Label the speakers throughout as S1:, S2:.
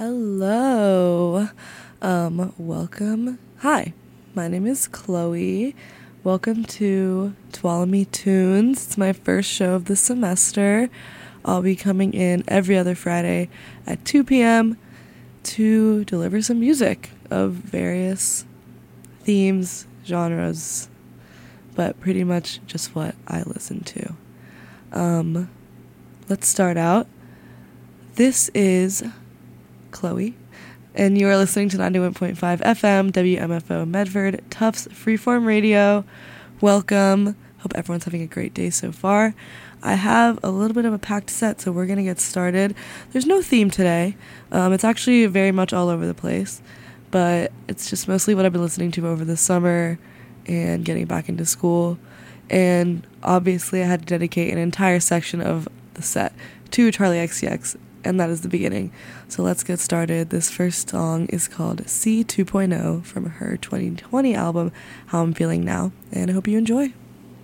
S1: Hello. Welcome. Hi, my name is Chloe. Welcome to Tuolumne Tunes. It's my first show of the semester. I'll be coming in every other Friday at 2 p.m. to deliver some music of various themes, genres, but pretty much just what I listen to. Let's start out. This is Chloe, and you are listening to 91.5 FM, WMFO Medford, Tufts Freeform Radio. Welcome. Hope everyone's having a great day so far. I have a little bit of a packed set, so we're going to get started. There's no theme today. It's actually very much all over the place, but it's just mostly what I've been listening to over the summer and getting back into school. And obviously I had to dedicate an entire section of the set to Charli XCX, and that is the beginning. So let's get started. This first song is called C 2.0 from her 2020 album, How I'm Feeling Now, and I hope you enjoy.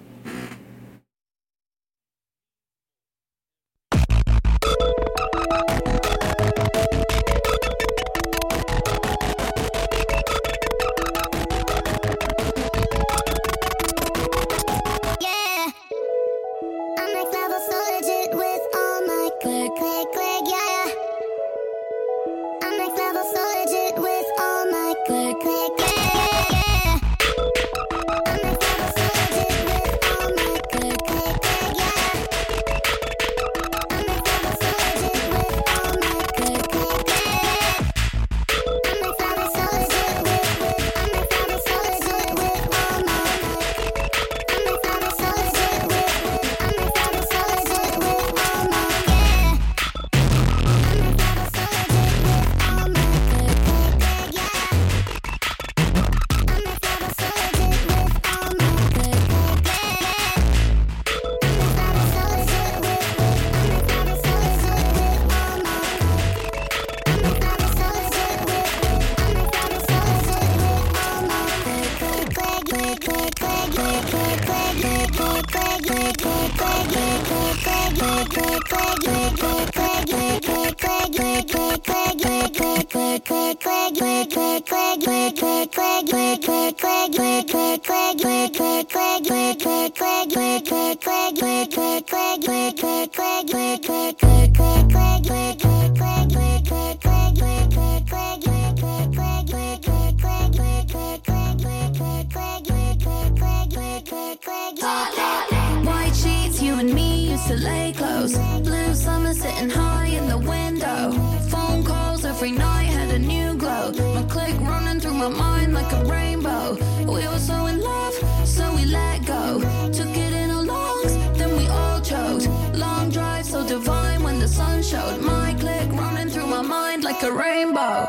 S2: White sheets, you and me used to lay close. Blue summer sitting high in the window. Phone calls every night had a new glow. My click running through my mind like a rainbow. We were so in love, so we let go. Took it in our lungs, then we all choked. Long drive so divine when the sun showed. My click running through my mind like a rainbow.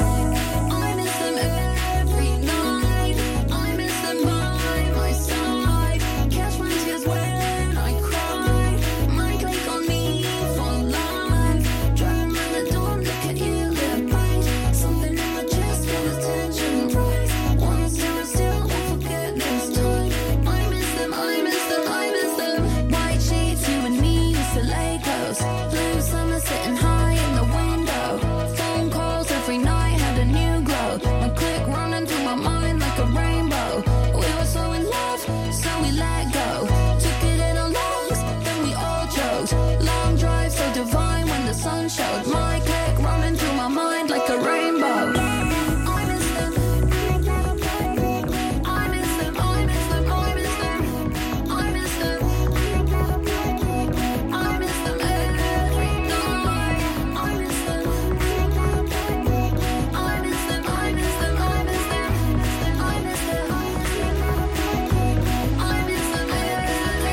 S2: I miss them every night. I miss them by my side. Catch my tears when I cry. My click on me for life. Driving around the door, look at you, little bright. Something in my chest, feel the tension rise. Wanna stare still, won't forget this time. I miss them, I miss them, I miss them. White sheets, you and me used to lay close. Blue summer sitting high in the window. Phone calls every night had a new glow. My click running through my mind like a rainbow. We were so in love, so we let go. Took it in our lungs, then we all choked. Long drive so divine when the sun showed. My click running through my mind like a rainbow. I miss them. I miss them, I miss them, I miss them. I miss them. I miss them every night. I miss them. I miss them, I miss them, I miss them. I miss them. I miss them every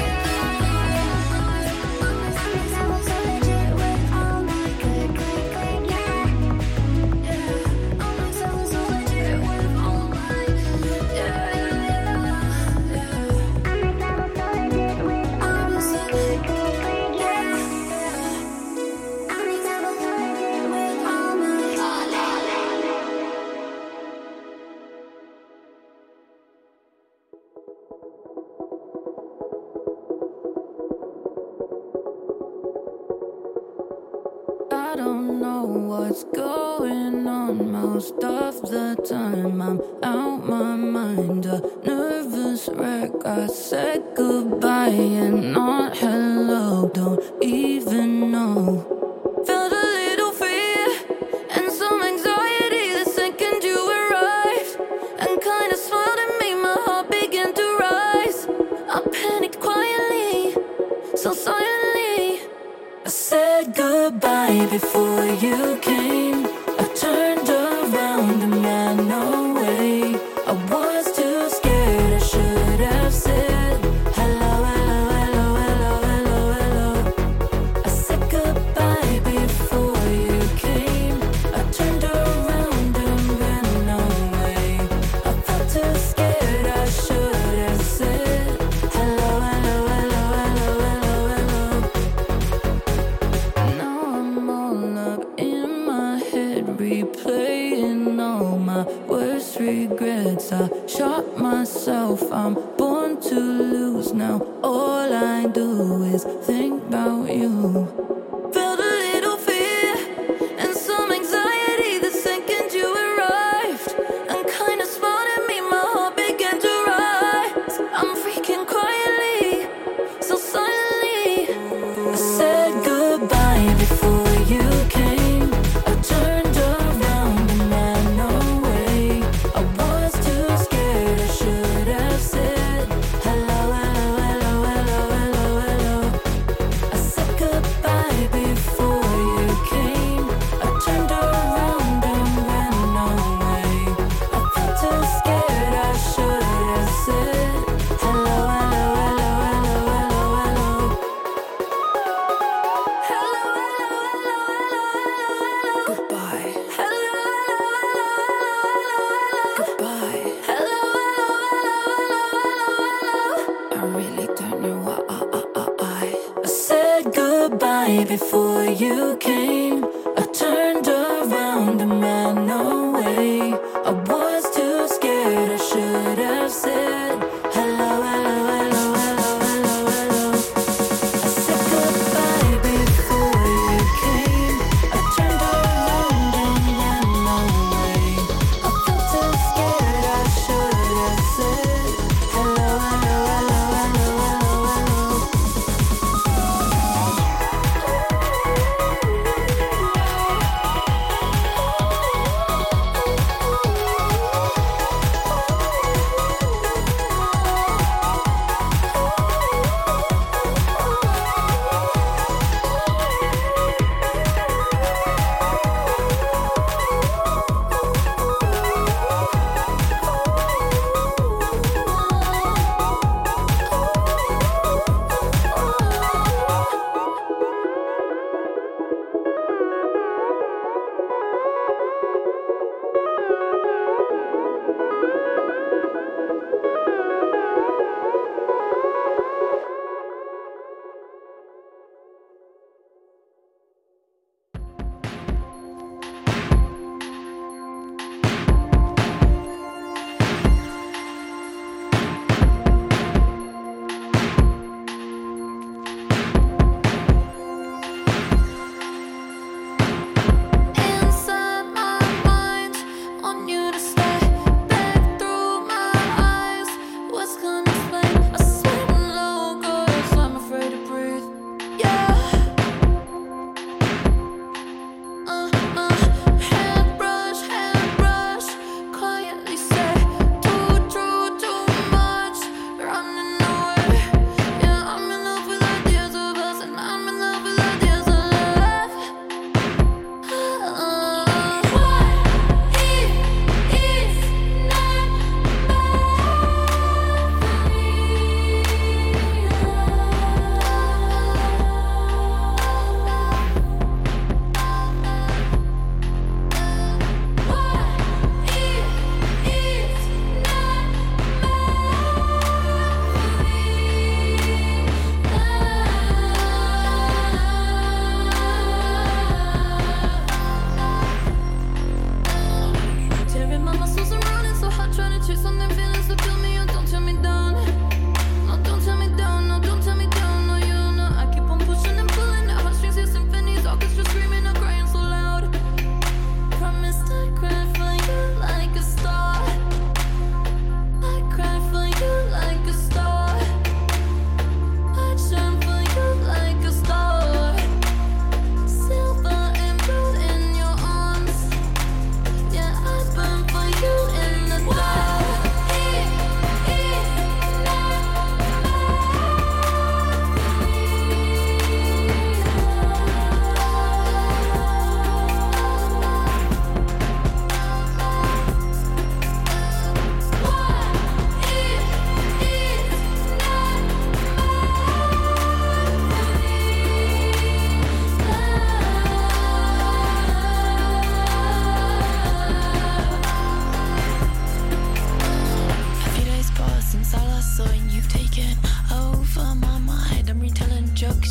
S2: I don't know what's going on most of the time. I'm out my mind, a nervous wreck. I said goodbye and not hello. Don't even know. Felt a little fear and some anxiety the second you arrived, and kinda smiled at me. My heart began to rise. I panicked quietly, so silently. I said goodbye before you came. I turned around and ran away. I was too scared, I should have said hello, hello, hello, hello, hello, hello. I said goodbye before you came. I turned around and ran away. I felt too scared, I should have said hello, hello, hello, hello, hello, hello. Now I'm all up in my head, replaying all my worst regrets. I shot myself, I'm born to lose. Now all I do is think about you. Felt a little fear and some anxiety the second you arrived, and kinda smiled at me. My heart began to rise. I'm freaking quietly, so silently. I said goodbye before you came. I turned around and ran away. I was too scared, I should have said hello, hello, hello, hello, hello, hello. I said goodbye before you came. I turned around and ran away. I felt too scared, I should have said hello, hello, hello, hello, hello, hello. Goodbye. Goodbye. I really don't know why I said goodbye before you came. I turned around and ran away. I was too scared, I should have said hello, hello, hello, hello, hello, hello. I said goodbye before you came. I turned around and ran away. I felt too scared, I should have said hello, hello, hello, hello, hello, hello. Inside my mind, want you to stay back through my eyes. What's gonna explain? I sweat low, 'cause I'm afraid to breathe. Yeah. Hand brush, quietly say too true, too much, running away. Yeah, I'm in love with ideas of us, and I'm in love with ideas of love. Tearing my muscles around, it's so hard trying to chase on them feelings that fill me. Oh, don't tear me down. No, don't tear me down. No, don't tear me down. No, you know I keep on pushing and pulling at heartstrings, yeah, symphonies, orchestra screaming, I'm crying so loud. Promised I'd cry.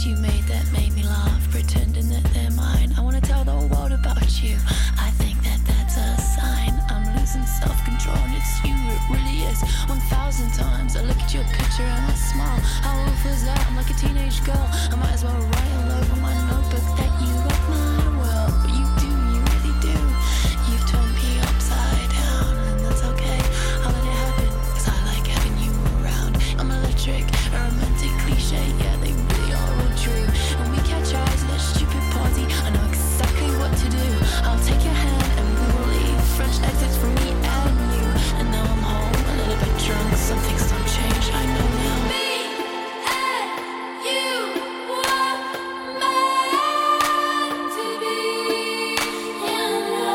S2: you made that made me laugh, pretending that they're mine. I wanna tell the whole world about you. I think that that's a sign. I'm losing self-control and it's you, it really is. 1,000 times I look at your picture and I smile. How awful is that? I'm like a teenage girl. I might as well write all over my notebook that you rock my world. But you do, you really do. You've turned me upside down, and that's okay. I'll let it happen, 'cause I like having you around. I'm electric, a romantic cliche, yeah, they really are all true. When we catch eyes at that stupid party, I know exactly what to do. I'll take your hand and we will leave. French exits for me and you. And now I'm home, a little bit drunk. Some things don't change, I know now. Me and you were meant to be in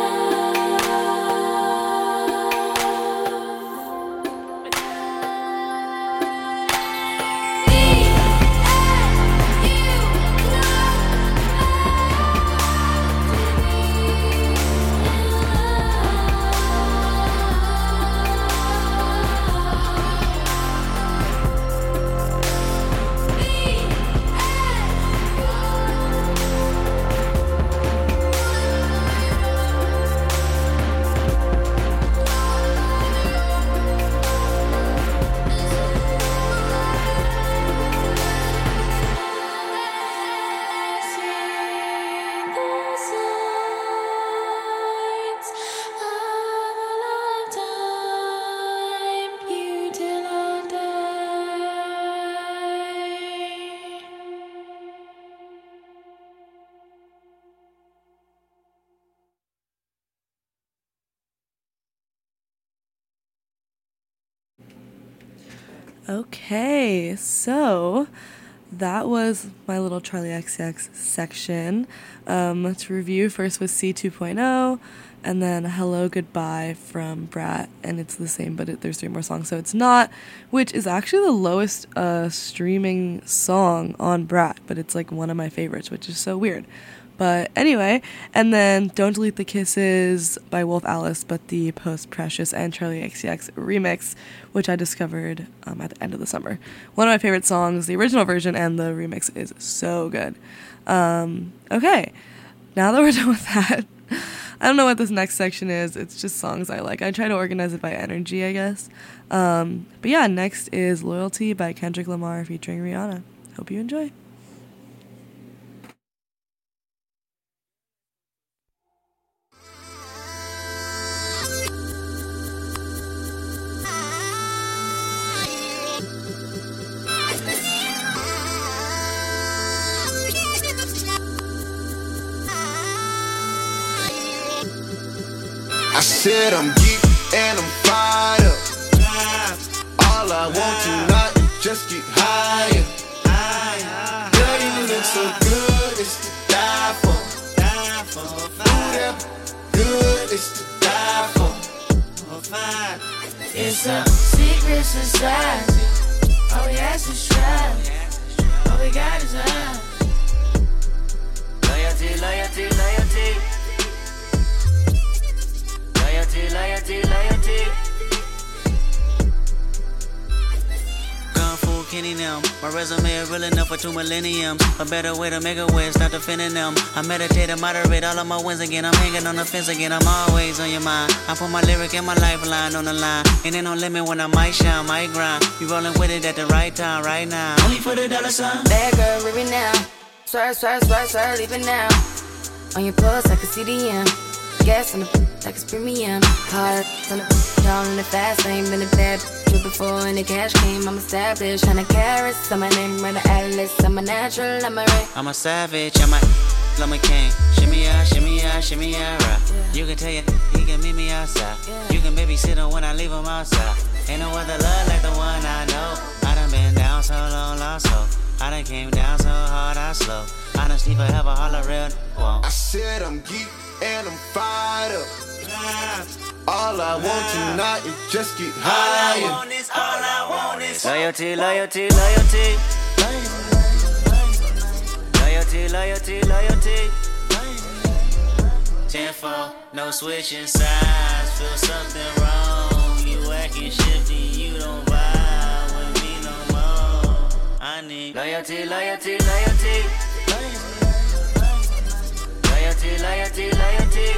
S1: Okay, so that was my little Charlie XCX section. To review, first was C 2.0, and then Hello Goodbye from Brat, and it's the same, but there's 3 more songs, so it's not, which is actually the lowest streaming song on Brat, but it's like one of my favorites, which is so weird. But anyway, and then Don't Delete the Kisses by Wolf Alice, but the Post Precious and Charlie XCX remix, which I discovered at the end of the summer. One of my favorite songs, the original version, and the remix is so good. Okay, now that we're done with that, I don't know what this next section is. It's just songs I like. I try to organize it by energy, I guess. But yeah, next is Loyalty by Kendrick Lamar featuring Rihanna. Hope you enjoy.
S3: I said I'm geek and I'm fired up. All I want tonight is just get higher. Girl, you look so good, it's to die for. Ooh, that good, it's to die for.
S2: It's a secret society. All we ask is try. All we got is love. Loyalty, loyalty, loyalty. Loyalty, loyalty, loyalty.
S4: Kung Fu Kenny them. My resume is real enough for 2 millenniums. A better way to make a way, start defending them. I meditate and moderate all of my wins again. I'm hanging on the fence again. I'm always on your mind. I put my lyric and my lifeline on the line. And ain't no limit when I might shine, might grind. You rolling with it at the right time, right now. Only for the dollar sign.
S2: Bad girl, leave it now. Swear, swear, swear, swear, leave it now. On your pulse, I can see the end. Gas on the like it's premium. Hard on the down in the fast lane. Been a bad bitch before and the cash came. I'm established. 100 carats on my name, run the atlas. I'm a natural, I'm a ray.
S4: I'm a savage, I'm a king. Shimmy out, shimmy out, shimmy out, right. You can tell you, he can meet me outside. You can babysit him when I leave him outside. Ain't no other love like the one I know. I done been down so long, lost so. I done came down so hard, I slow. Honestly, forever, all a real won't.
S3: I said I'm geek and I'm fired up. All I want tonight is just get higher.
S4: All I want is loyalty, loyalty, loyalty. Loyalty, loyalty, loyalty. 10-4, no switching sides. Feel something wrong. You acting shifty, you don't vibe with me no more. I need loyalty, loyalty, loyalty. Loyalty, loyalty, loyalty.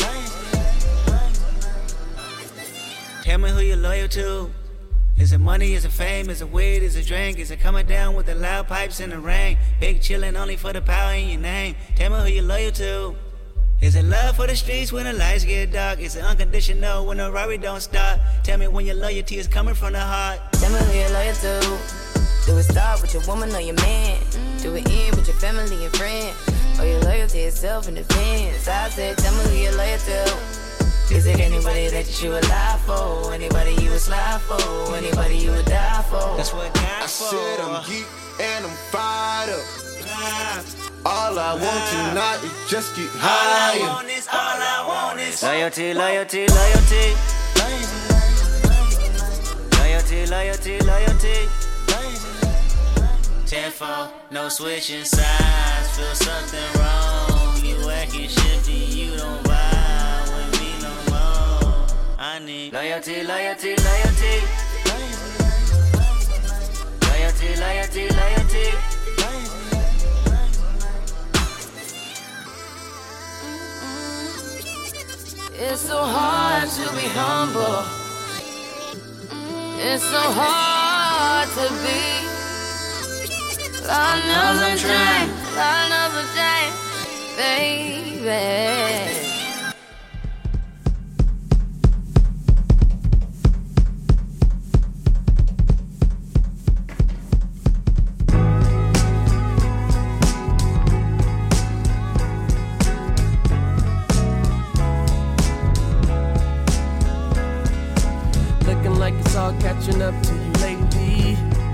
S4: Tell me who you're loyal to. Is it money, is it fame, is it weed, is it drink? Is it coming down with the loud pipes in the rain? Big chillin' only for the power in your name. Tell me who you're loyal to. Is it love for the streets when the lights get dark? Is it unconditional when the Rari don't stop? Tell me when your loyalty is coming from the heart.
S2: Tell me who you're loyal to. Do it start with your woman or your man? Do it end with your family and friends? Or your loyalty itself in defense? I said, tell me who you're loyal to. Is it anybody that you would lie for? Anybody you would slide for? Anybody you would die for?
S4: That's what I
S3: I said I'm geek and I'm fired up. All I want tonight is just get higher.
S4: all I want is loyalty, loyalty, loyalty. Loyalty, loyalty, loyalty. Tenfold, no switching sides. Feel something wrong. You acting shifty, you don't vibe with me no more. I need loyalty, loyalty, loyalty. Loyalty, loyalty, loyalty.
S2: It's so hard to be humble. It's so hard to be. Another day, baby.
S5: It's all catching up to you lately.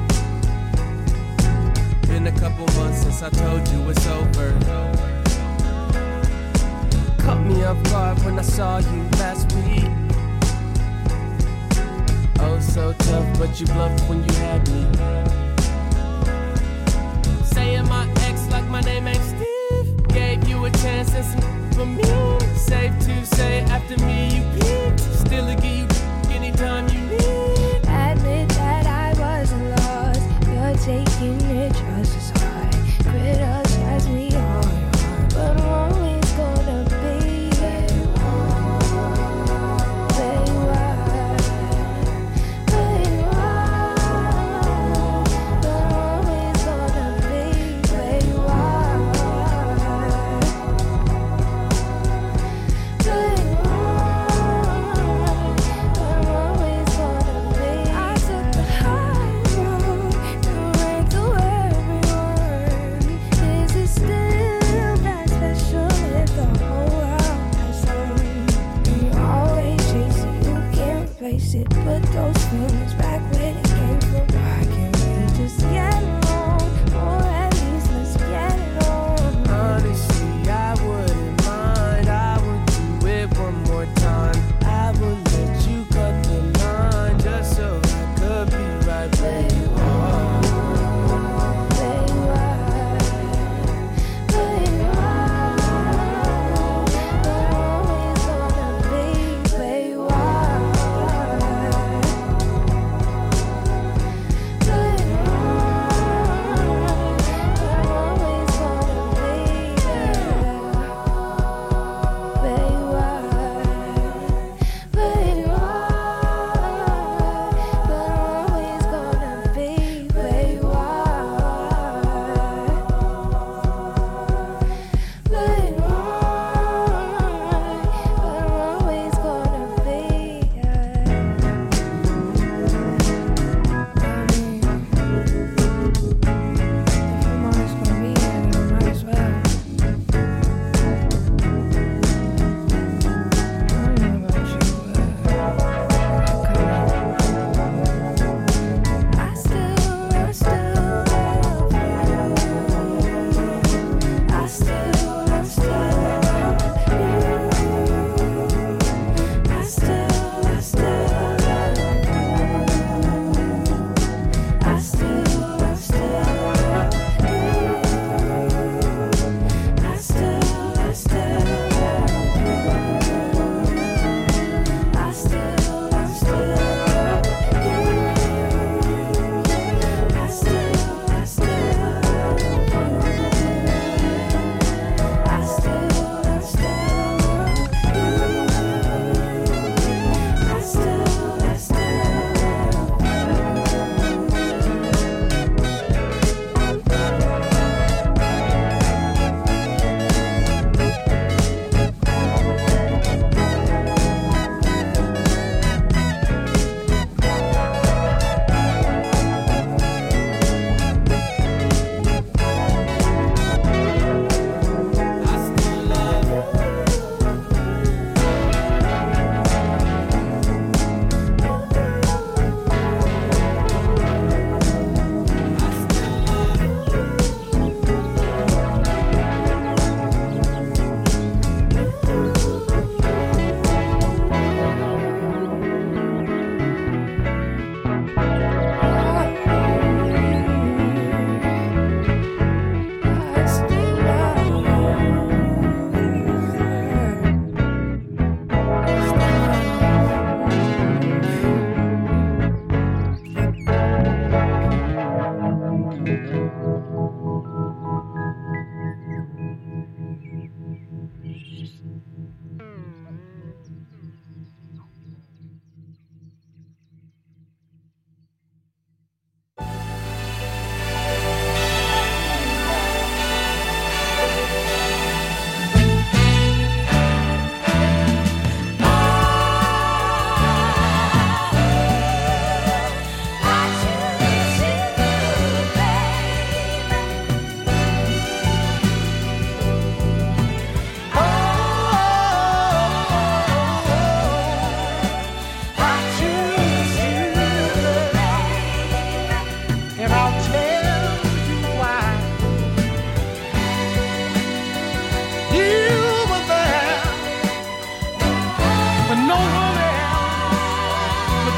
S5: Been a couple months since I told you it's over. Caught me off guard when I saw you last week. Oh, so tough, but you bluffed when you had me. Saying my ex like my name ain't Steve. Gave you a chance and some for me. Safe to say after me you peaked. Still a give you anytime you need.
S6: Admit that I wasn't lost. You're taking it just as hard. Criticize me hard, but I'm always gonna be where you are. Where you are. Where you are. But I'm always gonna be where you are. Where you are. Put those feelings back where they came from. Why can't we just get along? Or at least let's get it on.
S5: Honestly, I wouldn't mind. I would do it one more time. I would let you cut the line just so I could be right where you are.
S6: Where you are. Where you are. But I'm always gonna be where you are.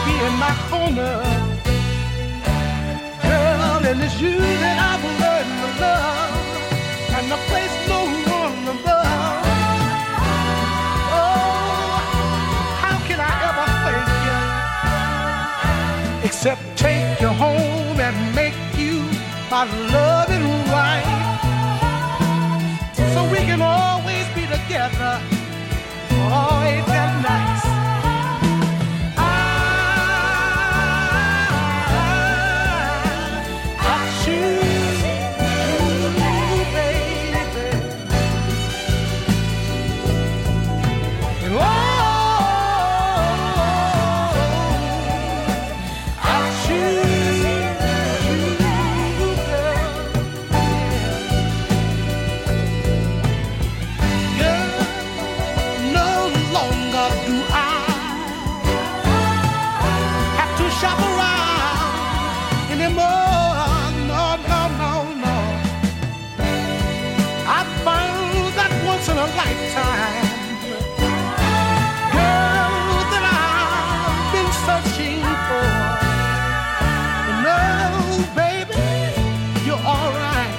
S7: be in my corner. Girl, and it's you that I've learned to love, and the place no one above. Oh, how can I ever thank you, except take you home and make you my loving wife, so we can always be together. Oh, ain't that nice? I choose you, baby. And oh, I choose you, girl. Girl, no longer do I have to shop around anymore. No, no, no, no. I found that once in a lifetime girl that I've been searching for. No, baby, you're alright.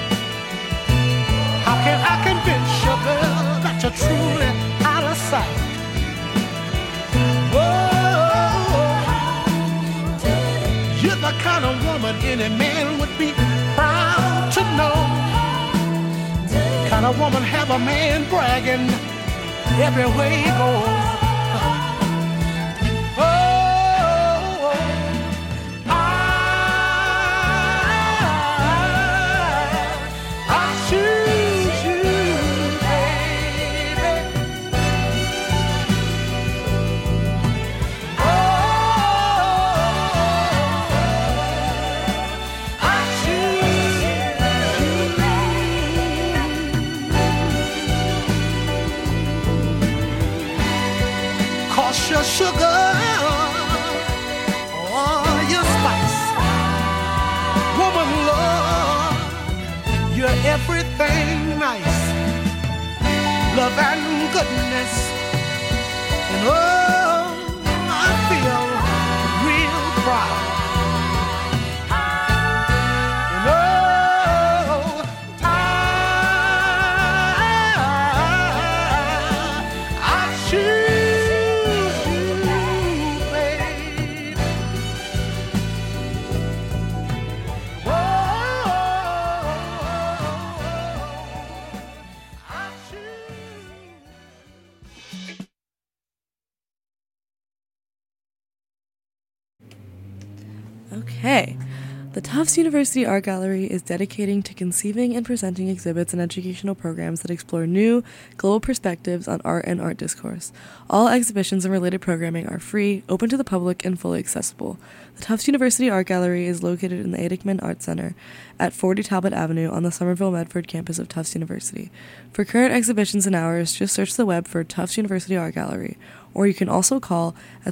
S7: How can I convince you, girl, that you're truly out of sight? You're the kind of woman any man would be proud to know. Kind of woman have a man bragging everywhere he goes. Oh, I choose you, baby. I choose you. 'Cause your sugar, oh, your spice, woman love, you're everything nice, love and goodness, and oh, I feel real proud. And oh, I choose you, babe. Oh, I choose.
S1: Okay. The Tufts University Art Gallery is dedicating to conceiving and presenting exhibits and educational programs that explore new, global perspectives on art and art discourse. All exhibitions and related programming are free, open to the public, and fully accessible. The Tufts University Art Gallery is located in the Adickman Art Center at 40 Talbot Avenue on the Somerville Medford campus of Tufts University. For current exhibitions and hours, just search the web for Tufts University Art Gallery, or you can also call at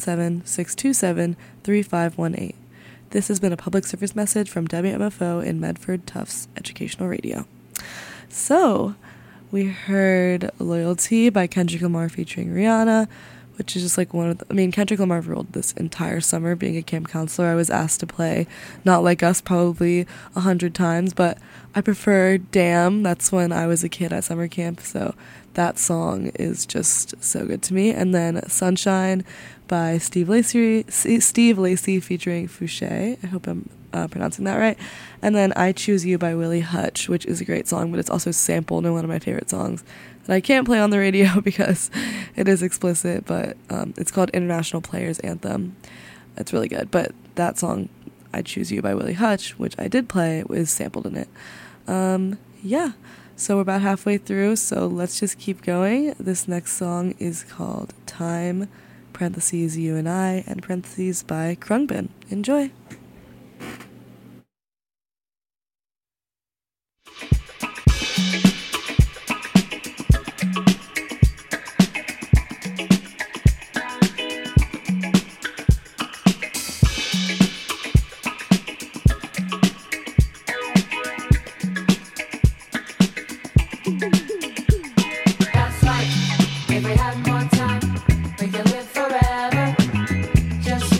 S1: 617-627-3518. This has been a public service message from WMFO in Medford Tufts Educational Radio. So, we heard Loyalty by Kendrick Lamar featuring Rihanna, which is just like one of the, Kendrick Lamar ruled this entire summer. Being a camp counselor, I was asked to play Not Like Us probably 100 times, but I prefer Damn. That's when I was a kid at summer camp, so that song is just so good to me. And then Sunshine by Steve Lacy featuring Fouché. I hope I'm pronouncing that right. And then I Choose You by Willie Hutch, which is a great song, but it's also sampled in one of my favorite songs that I can't play on the radio because it is explicit, but it's called International Players Anthem. It's really good, but that song, I Choose You by Willie Hutch, which I did play, is sampled in it. Yeah, so we're about halfway through, so let's just keep going. This next song is called Time, parentheses You and I, and parentheses by Krungbin. Enjoy.
S8: That's right. If we had more time, we could live forever. Just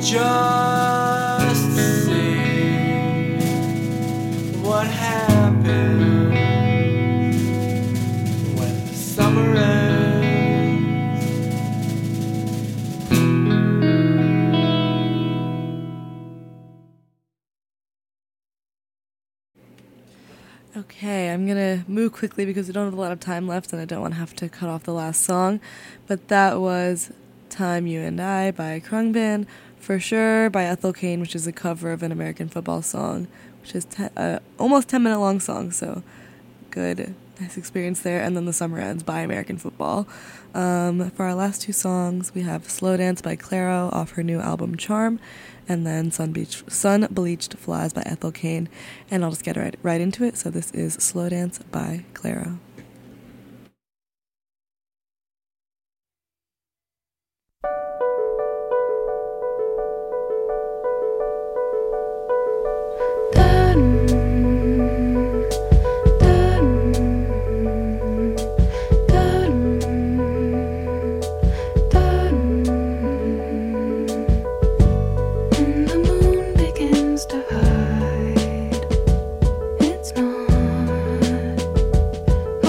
S5: just see what happens when the summer ends.
S1: Okay, I'm gonna move quickly because we don't have a lot of time left and I don't want to have to cut off the last song. But that was Time You and I by Khruangbin, For Sure by Ethel Cain, which is a cover of an American football song, which is almost 10-minute long song, so good, nice experience there. And then The Summer Ends by American Football. For our last two songs, we have Slow Dance by Clairo off her new album Charm, and then Sun Bleached Flies by Ethel Cain. And I'll just get right into it. So this is Slow Dance by Clairo.
S6: It's not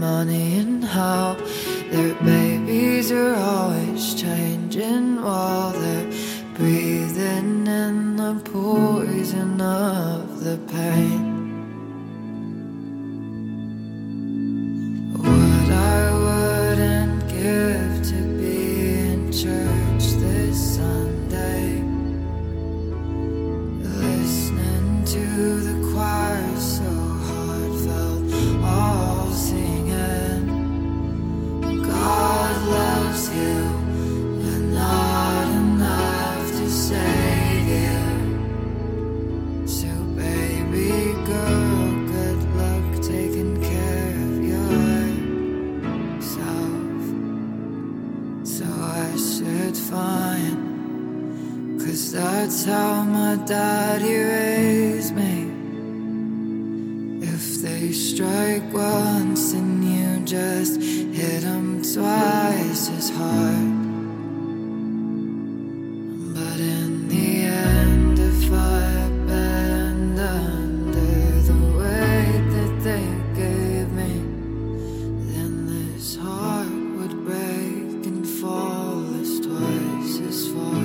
S8: money and how their babies are always changing while they're breathing in the poison of the pain. What I wouldn't give to be in church this Sunday, listening to the choir so heartfelt, all singing, God loves you, but not enough to save you. So baby girl, good luck taking care of yourself. So I said fine, 'cause that's how my daddy raised me. If they strike once and you just hit them twice as hard. But in the end, if I bend under the weight that they gave me, then this heart would break and fall as twice as far.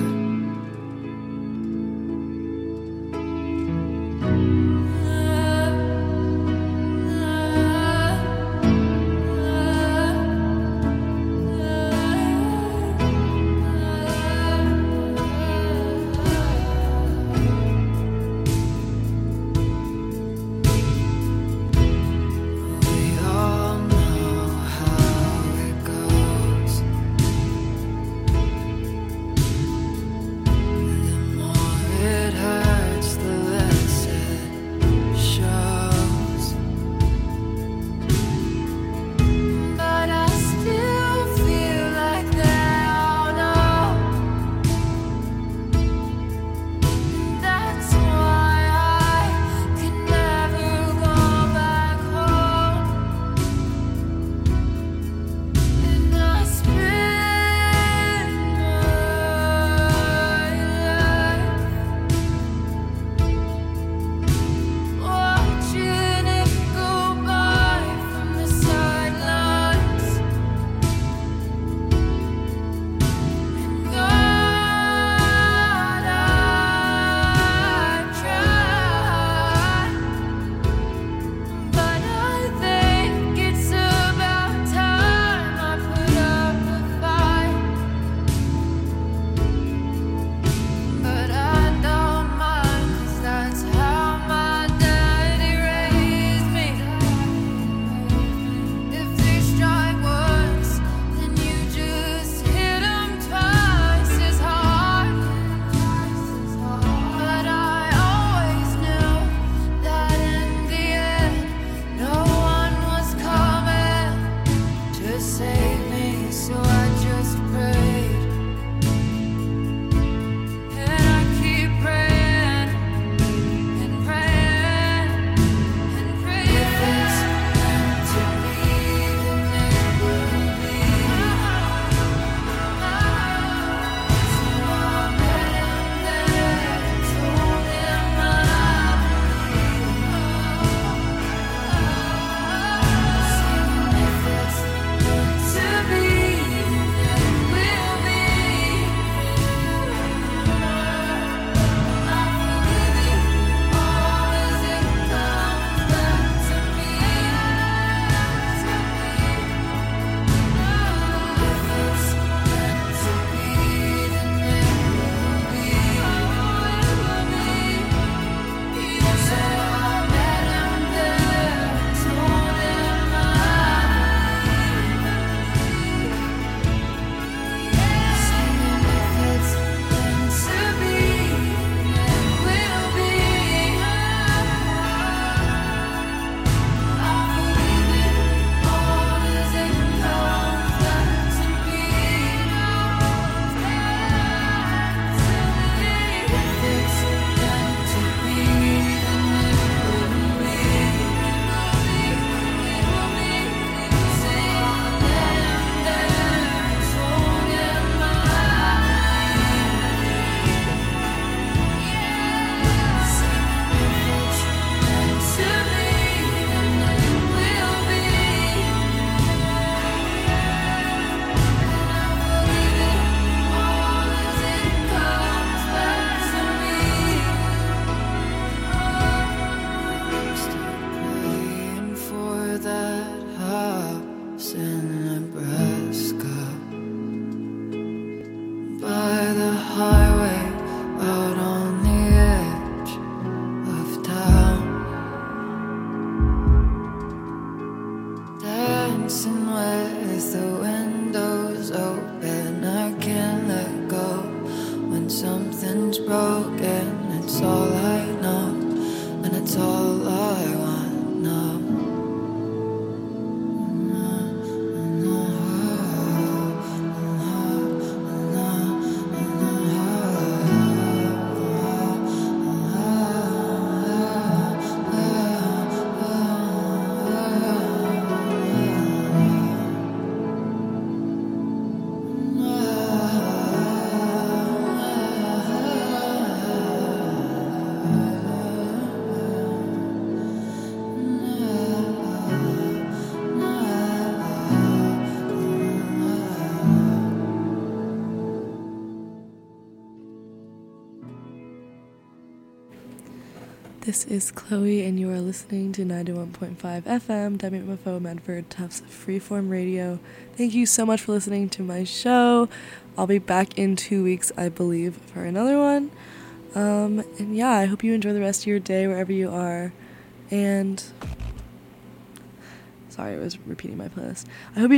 S1: This is Chloe, and you are listening to 91.5 FM, WMFO Medford Tufts Freeform Radio. Thank you so much for listening to my show. I'll be back in 2 weeks, I believe, for another one. And yeah, I hope you enjoy the rest of your day wherever you are. And sorry, I was repeating my playlist. I hope you